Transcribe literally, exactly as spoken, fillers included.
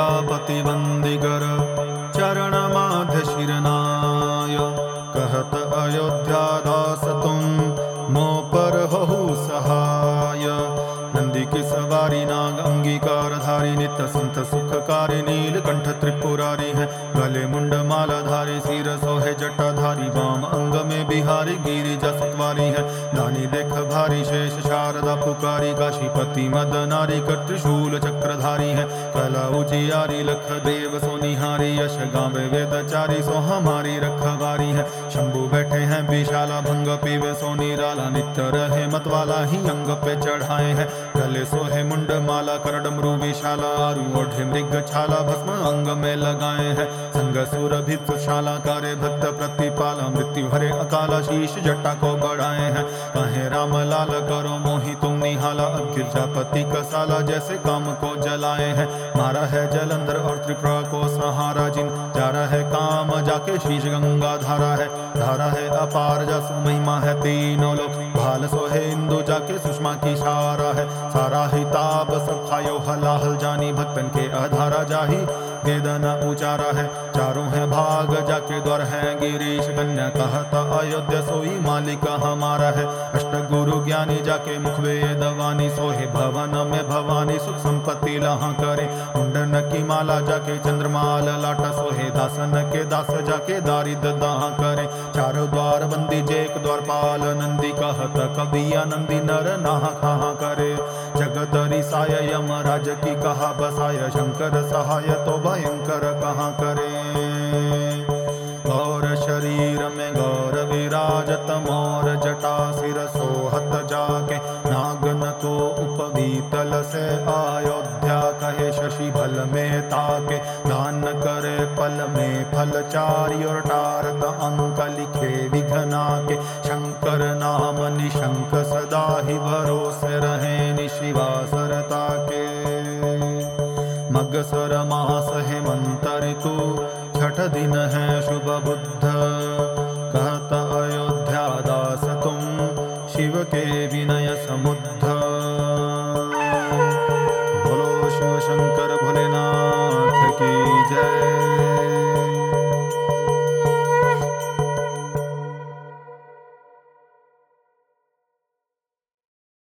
प्रजापति वंदिगर चरण माध्य शिरनाय कहत अयोध्या दास तुम मो पर हहु सहाय। नंदी की सवारी नाग अंगीकार धारी नित्य संत सुखकारी नीलकंठ त्रिपुरारी है। गले मुंड माला धारी सिर सोहे जटाधारी वाम अंग में बिहारी गिरिजा सतवारी है। दानी देख भारी शेष शारदा पुकारी काशीपति मदनारी कर त्रिशूल चक्रधारी है। कला उजियारी लख देव सोनिहारी यश गावे वेदचारी सो हमारी रखवारी है। शंभु बैठे हैं विशाला भंग पीवे सोनी राला नित्य रहे मतवाला ही अंग पे चढ़ाए हैं। गले सोहे मुंड माला कर डमरू विशाला आरु ओढ़े मृग छाला भस्म अंग में लगाए हैं। संग सुर भित शाला करे भक्त प्रतिपाला मृत्यु हरे अकाला शीश जटा को बढ़ाए हैं। कहे राम लाल करो मोहि तुम निहाला अब गिरजापति कसाला जैसे काम को जलाए हैं। मारा है जलंधर और त्रिपुरा को सहारा जिन जा रहा है काम जाके शीश गंगा धारा है। धारा है अपार जसु महिमा है तीनों लोक भाल सोहे इंदु जाके सुषमा की सारा है। सारा ही ताप सब खायो हलाहल जानी भक्तन के अधारा जाही वेदना उचारा है। चारों है भाग जाके द्वार है गिरीश कन्या कहता अयोध्या सोई मालिक हमारा है। अष्ट गुरु ज्ञानी जाके मुख वेदवानी सोहे भवन में भवानी सुख संपत्ति लहा करे। मुंडन की माला जाके चंद्रमाल लाटा सोहे दासन के दास जाके दारिद दाह करे। चारों द्वार बंदी जेक द्वारपाल नंदी कहत कबिया नंदी नर नाह खाहा करे। जगदरी साय यम राज की कहा बसाय शंकर सहाय तो भयंकर कहाँ करे। गौर शरीर में गौर विराजत मोर जटा सिर सोहत जाके नागन को उपवीतल से अयोध्या कहे शशि भल में ताके। दान करे पल में फल चारि और टारत अंक लिखे विघ्ना के। शंकर नाम निशंक सदा ही भरोसे रहे निशिवासरता के। मगसर मास हेमंत ऋतु छठ दिन है शुभ बुद्ध